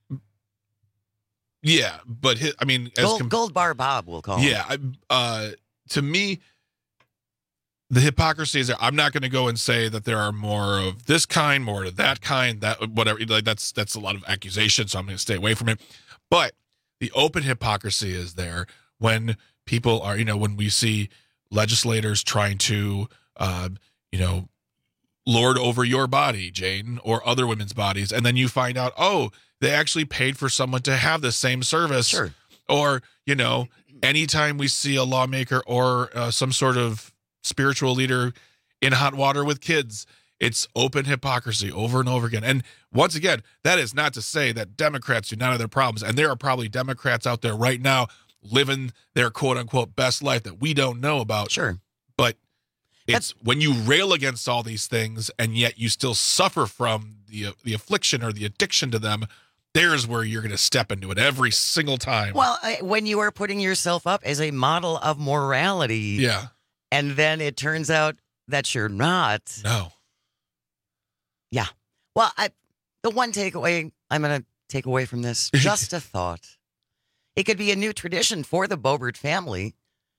But Gold Bar Bob, we'll call him. Yeah. To me, the hypocrisy is there. I'm not going to go and say that there are more of this kind, more of that kind, that whatever. Like that's a lot of accusation, so I'm going to stay away from it. But the open hypocrisy is there when people are, when we see legislators trying to, lord over your body, Jane, or other women's bodies, and then you find out, oh, they actually paid for someone to have the same service. Sure. Or, anytime we see a lawmaker or some sort of spiritual leader in hot water with kids, it's open hypocrisy over and over again. And once again, that is not to say that Democrats do not have their problems. And there are probably Democrats out there right now living their quote unquote best life that we don't know about. Sure. But it's when you rail against all these things and yet you still suffer from the affliction or the addiction to them, there's where you're going to step into it every single time. Well, when you are putting yourself up as a model of morality. Yeah. And then it turns out that you're not. No. Yeah. Well, the one takeaway I'm going to take away from this, just a thought. It could be a new tradition for the Boebert family.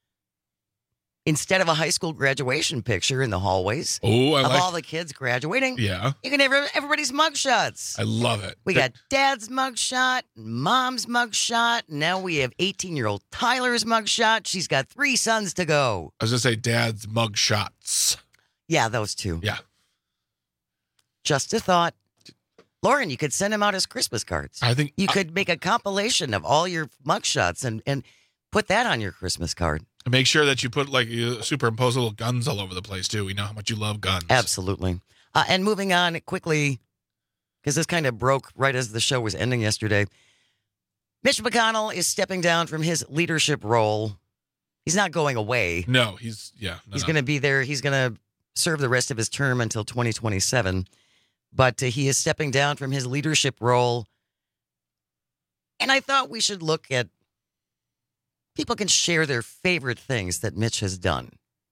Instead of a high school graduation picture in the hallways of all the kids graduating, yeah, you can have everybody's mugshots. I love it. We got Dad's mugshot, Mom's mugshot. Now we have 18-year-old Tyler's mugshot. She's got 3 sons to go. I was going to say Dad's mugshots. Yeah, those 2. Yeah. Just a thought. Lauren, you could send them out as Christmas cards. I think you could make a compilation of all your mugshots and put that on your Christmas card. Make sure that you put you superimpose little guns all over the place too. We know how much you love guns. Absolutely. And moving on quickly, because this kind of broke right as the show was ending yesterday. Mitch McConnell is stepping down from his leadership role. He's not going away. No, he's going to be there. He's going to serve the rest of his term until 2027. But he is stepping down from his leadership role. And I thought we should look at people can share their favorite things that Mitch has done.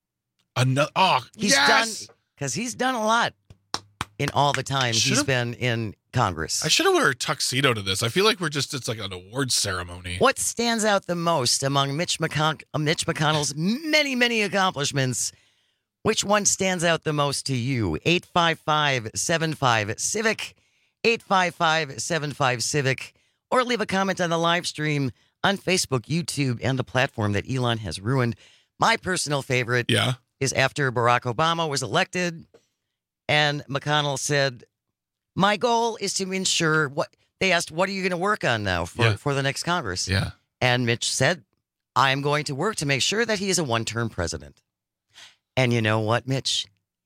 He's done, because he's done a lot in all the time he's been in Congress. I should have worn a tuxedo to this. I feel like it's like an awards ceremony. What stands out the most among Mitch McConnell's many, many accomplishments? Which one stands out the most to you? 855-75-CIVIC, 855-75-CIVIC, or leave a comment on the live stream on Facebook, YouTube, and the platform that Elon has ruined. My personal favorite is after Barack Obama was elected, and McConnell said, my goal is to ensure they asked, what are you going to work on now for the next Congress? Yeah. And Mitch said, I am going to work to make sure that he is a one-term president. And you know what, Mitch?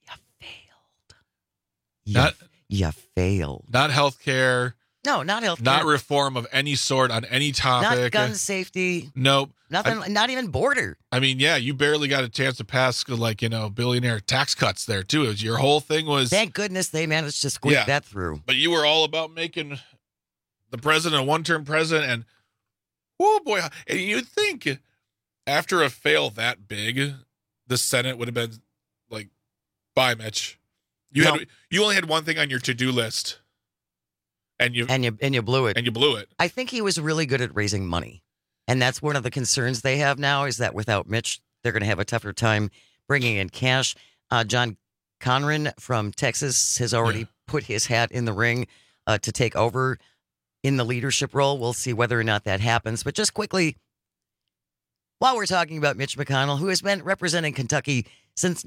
You failed. You failed. Not health care. No, not health care. Not reform of any sort on any topic. Not gun safety. Nope. Nothing. Not even border. I mean, yeah, you barely got a chance to pass billionaire tax cuts there too. Your whole thing was. Thank goodness they managed to squeak that through. But you were all about making the president a one-term president, and oh boy, and you'd think after a fail that big, the Senate would have been like, bye, Mitch. You only had one thing on your to-do list. And you blew it. And you blew it. I think he was really good at raising money. And that's one of the concerns they have now is that without Mitch, they're going to have a tougher time bringing in cash. John Conran from Texas has already put his hat in the ring to take over in the leadership role. We'll see whether or not that happens. But just quickly, while we're talking about Mitch McConnell, who has been representing Kentucky since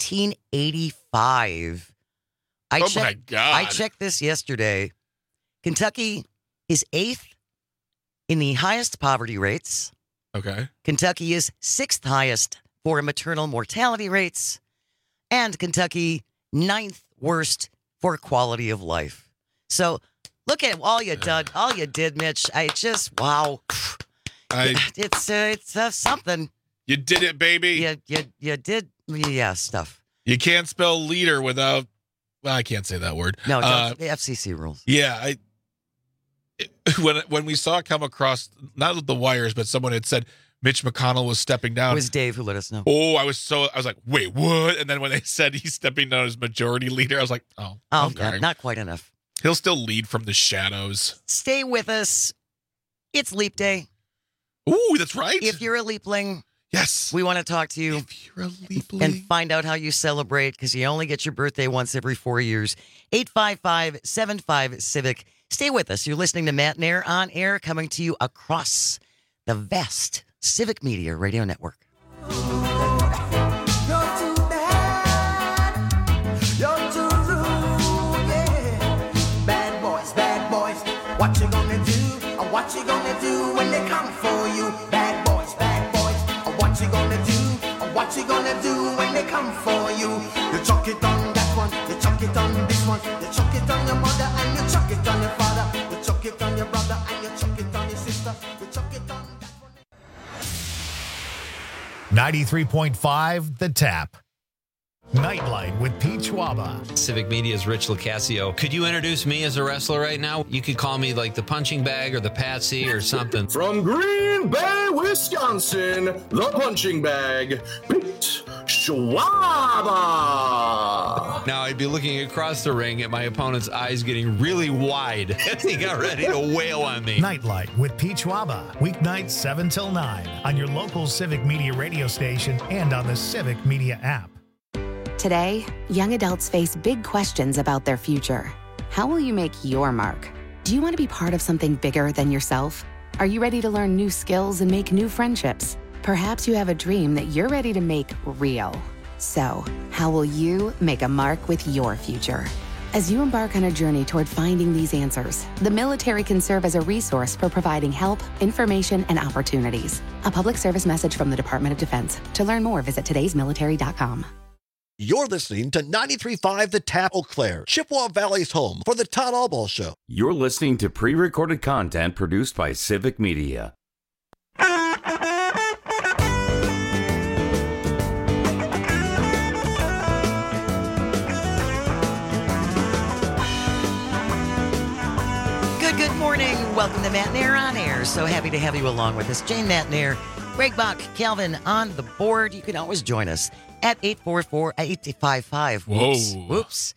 1985. My God. I checked this yesterday. Kentucky is 8th in the highest poverty rates. Okay. Kentucky is 6th highest for maternal mortality rates. And Kentucky 9th worst for quality of life. So look at all you did. All you did, Mitch. Wow. It's something. You did it, baby. You did. Stuff. You can't spell leader without. Well, I can't say that word. No, the FCC rules. Yeah, when we saw it come across, not the wires, but someone had said Mitch McConnell was stepping down. It was Dave who let us know. Oh, I was like, wait, what? And then when they said he's stepping down as majority leader, I was like, oh, okay. Not quite enough. He'll still lead from the shadows. Stay with us. It's Leap Day. Ooh, that's right. If you're a Leapling, yes, we want to talk to you. If you're a Leapling. And find out how you celebrate, because you only get your birthday once every 4 years. 855-75-CIVIC. Stay with us. You're listening to Matt Nair on air, coming to you across the vast Civic Media Radio Network. What you gonna do? Or what you gonna do when they come for you? Bad boys, bad boys. What you gonna do when they come for you? You chuck it on that one, you chuck it on this one, you chuck it on your mother and you chuck it on your father, you chuck it on your brother and you chuck it on your sister, you chuck it on that one. 93.5 The Tap. Nightlight with Pete Schwaba. Civic Media's Rich Lucasio. Could you introduce me as a wrestler right now? You could call me like the punching bag or the Patsy or something. From Green Bay, Wisconsin, the punching bag, Pete Schwaba. Now I'd be looking across the ring at my opponent's eyes getting really wide as he got ready to wail on me. Nightlight with Pete Schwaba. Weeknights 7 till 9 on your local Civic Media radio station and on the Civic Media app. Today, young adults face big questions about their future. How will you make your mark? Do you want to be part of something bigger than yourself? Are you ready to learn new skills and make new friendships? Perhaps you have a dream that you're ready to make real. So, how will you make a mark with your future? As you embark on a journey toward finding these answers, the military can serve as a resource for providing help, information, and opportunities. A public service message from the Department of Defense. To learn more, visit today'smilitary.com. You're listening to 93.5 The Tap, Eau Claire, Chippewa Valley's home for the Todd Albaugh Show. You're listening to pre-recorded content produced by Civic Media. Good morning. Welcome to Matt Nair on Air. So happy to have you along with us. Jane Matt Nair, Greg Bach, Calvin on the board. You can always join us at 844-855. Whoops.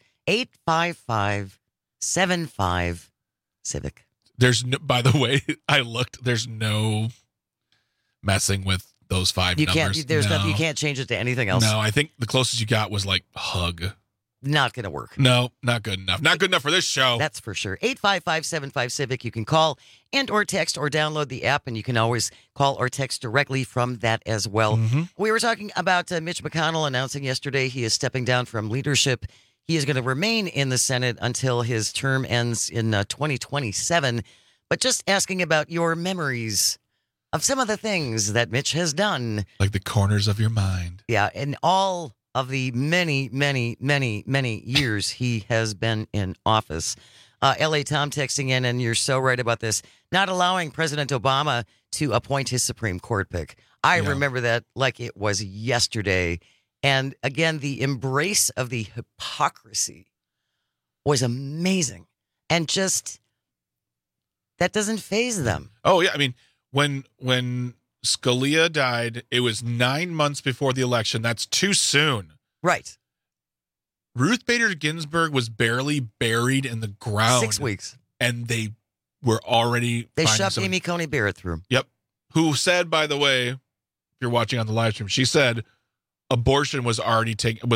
855-75-CIVIC. There's no, by the way, I looked, there's no messing with those five numbers. You can't change it to anything else. No, I think the closest you got was like hug. Not going to work. No, not good enough. Not good enough for this show. That's for sure. 855-75-CIVIC. You can call and or text or download the app, and you can always call or text directly from that as well. Mm-hmm. We were talking about Mitch McConnell announcing yesterday he is stepping down from leadership. He is going to remain in the Senate until his term ends in 2027. But just asking about your memories of some of the things that Mitch has done. Like the corners of your mind. Yeah, and all of the many, many, many, many years he has been in office. L.A. Tom texting in, and you're so right about this, not allowing President Obama to appoint his Supreme Court pick. I remember that like it was yesterday. And again, the embrace of the hypocrisy was amazing. And just, that doesn't faze them. Oh, yeah. I mean, when Scalia died, it was 9 months before the election. That's too soon. Right. Ruth Bader Ginsburg was barely buried in the ground. 6 weeks. And they were already... They shoved Amy Coney Barrett through. Yep. Who said, by the way, if you're watching on the live stream, she said abortion was already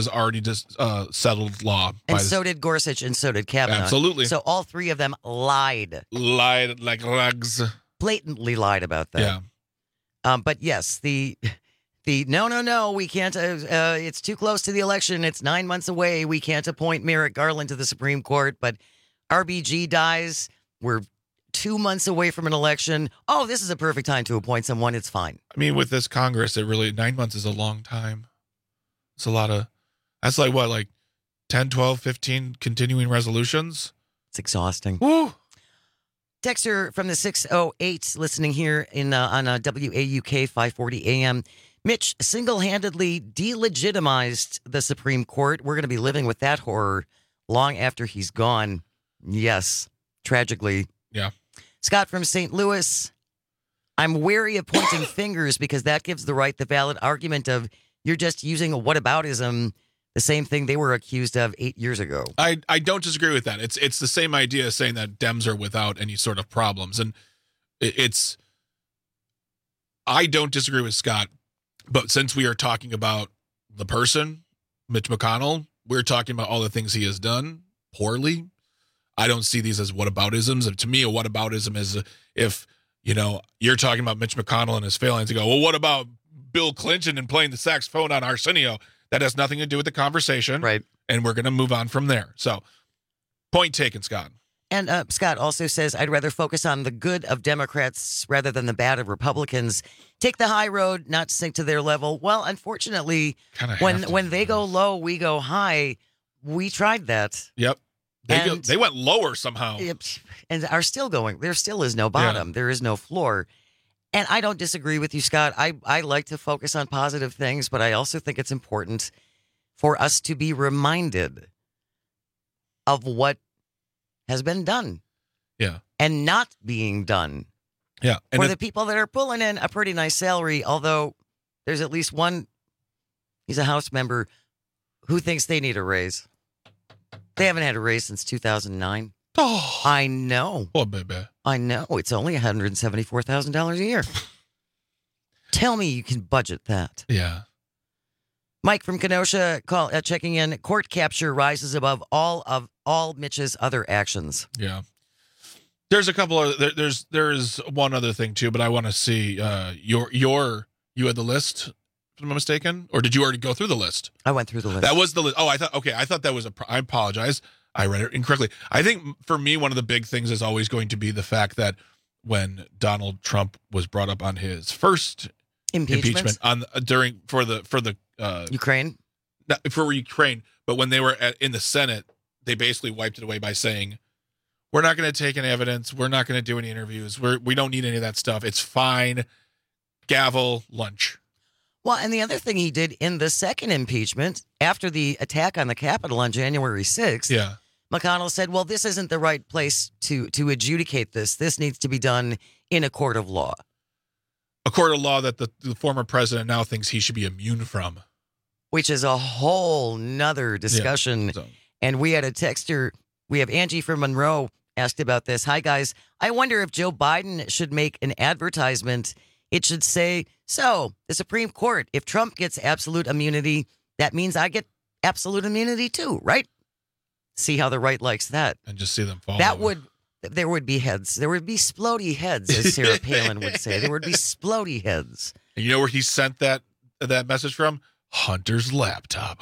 settled law. And so did Gorsuch and so did Kavanaugh. Absolutely. So all three of them lied. Lied like rugs. Blatantly lied about that. Yeah. But yes, the no, we can't. It's too close to the election. It's 9 months away. We can't appoint Merrick Garland to the Supreme Court. But RBG dies. We're 2 months away from an election. Oh, this is a perfect time to appoint someone. It's fine. I mean, with this Congress, 9 months is a long time. It's a lot of. That's like what, like 10, 12, 15 continuing resolutions. It's exhausting. Woo. Texter from the 608 listening here on WAUK 540 AM. Mitch single-handedly delegitimized the Supreme Court. We're going to be living with that horror long after he's gone. Yes, tragically. Yeah. Scott from St. Louis. I'm wary of pointing fingers because that gives the right the valid argument of you're just using a whataboutism, the same thing they were accused of 8 years ago. I don't disagree with that. It's the same idea as saying that Dems are without any sort of problems. And I don't disagree with Scott, but since we are talking about the person, Mitch McConnell, we're talking about all the things he has done poorly. I don't see these as whataboutisms. To me, a whataboutism is if, you're talking about Mitch McConnell and his failings to go, well, what about Bill Clinton and playing the saxophone on Arsenio? That has nothing to do with the conversation. Right. And we're going to move on from there. So, point taken, Scott. And Scott also says, I'd rather focus on the good of Democrats rather than the bad of Republicans. Take the high road, not sink to their level. Well, unfortunately, when they go low, we go high. We tried that. Yep. They went lower somehow. And are still going. There still is no bottom. Yeah. There is no floor. And I don't disagree with you, Scott. I like to focus on positive things, but I also think it's important for us to be reminded of what has been done. Yeah. And not being done. Yeah. And for the people that are pulling in a pretty nice salary, although there's at least one, he's a House member, who thinks they need a raise. They haven't had a raise since 2009. Oh, I know. Oh, baby. I know. It's only $174,000 a year. Tell me you can budget that. Yeah. Mike from Kenosha checking in. Court capture rises above all Mitch's other actions. Yeah. There's a couple of there's one other thing too, but I want to see you had the list. Am I mistaken? Or did you already go through the list? I went through the list. That was the list. Oh, I thought that was I apologize. I read it incorrectly. I think for me, one of the big things is always going to be the fact that when Donald Trump was brought up on his first impeachment for the Ukraine, for Ukraine, but when they were in the Senate, they basically wiped it away by saying, "We're not going to take any evidence. We're not going to do any interviews. We don't need any of that stuff. It's fine." Gavel, lunch. Well, and the other thing he did in the second impeachment, after the attack on the Capitol on January 6th, McConnell said, well, this isn't the right place to adjudicate this. This needs to be done in a court of law. A court of law that the former president now thinks he should be immune from. Which is a whole nother discussion. Yeah, and we had a texter, we have Angie from Monroe asked about this. Hi, guys. I wonder if Joe Biden should make an advertisement. It should say, so the Supreme Court, if Trump gets absolute immunity, that means I get absolute immunity too, right? See how the right likes that. And just see them fall. There would be heads. There would be splody heads, as Sarah Palin would say. There would be splody heads. And you know where he sent that message from? Hunter's laptop.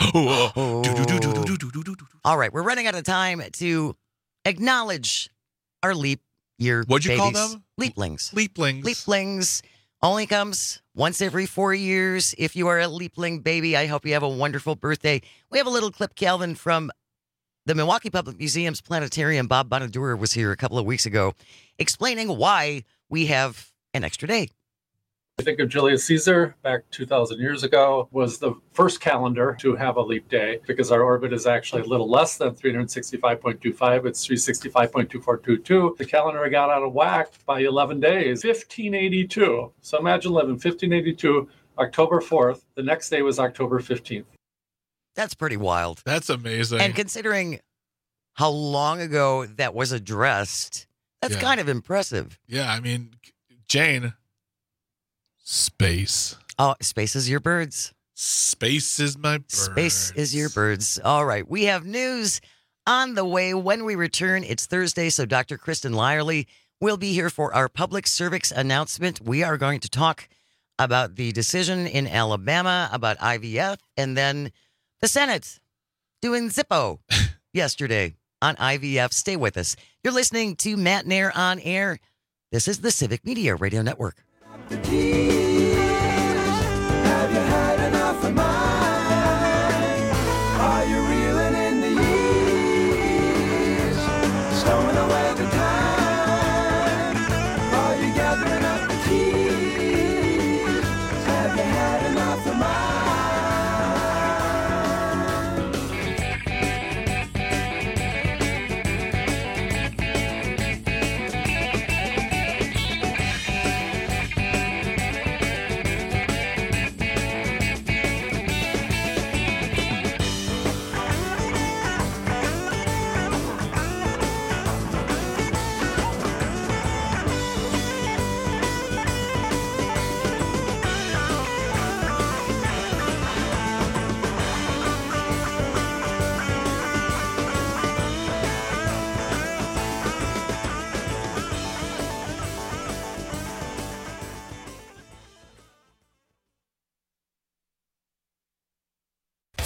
All right, we're running out of time to acknowledge our leap year What'd you babies. call them? Leaplings. Leaplings. Leaplings. Only comes once every 4 years. If you are a leapling baby, I hope you have a wonderful birthday. We have a little clip, Calvin, from the Milwaukee Public Museum's planetarium. Bob Bonadura was here a couple of weeks ago explaining why we have an extra day. I think of Julius Caesar back 2,000 years ago was the first calendar to have a leap day because our orbit is actually a little less than 365.25. It's 365.2422. The calendar got out of whack by 11 days, 1582. So imagine living 1582, October 4th. The next day was October 15th. That's pretty wild. That's amazing. And considering how long ago that was addressed, that's kind of impressive. Yeah, I mean, Jane... Space. Oh, space is your birds. Space is my birds. Space is your birds. All right. We have news on the way. When we return, it's Thursday, so Dr. Kristen Lyerly will be here for our public service announcement. We are going to talk about the decision in Alabama about IVF and then the Senate doing Zippo yesterday on IVF. Stay with us. You're listening to Matt Nair on Air. This is the Civic Media Radio Network. Have you had enough of mine? Are you reeling in the years? Stowing away the time? Are you gathering up the keys? Have you had enough of mine?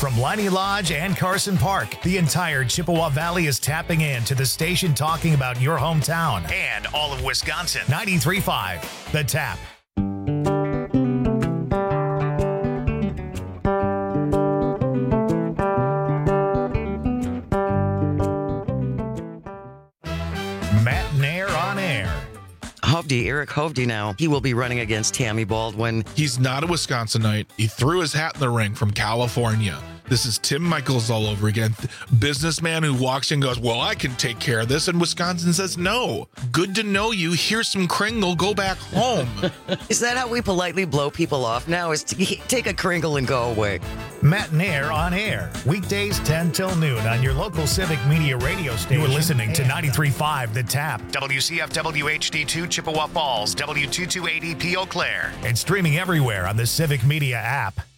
From Liney Lodge and Carson Park, the entire Chippewa Valley is tapping in to the station talking about your hometown and all of Wisconsin. 93.5, The Tap. Matt Nair on air. Eric Hovde now. He will be running against Tammy Baldwin. He's not a Wisconsinite. He threw his hat in the ring from California. This is Tim Michaels all over again. Businessman who walks in and goes, well, I can take care of this. And Wisconsin says, no. Good to know you. Here's some Kringle. Go back home. Is that how we politely blow people off now? Is to take a Kringle and go away? Matt Nair on air. Weekdays 10 till noon on your local Civic Media radio station. You are listening to 93.5 The Tap. WCFW HD2 Chippewa Falls. W228EP Eau Claire. And streaming everywhere on the Civic Media app.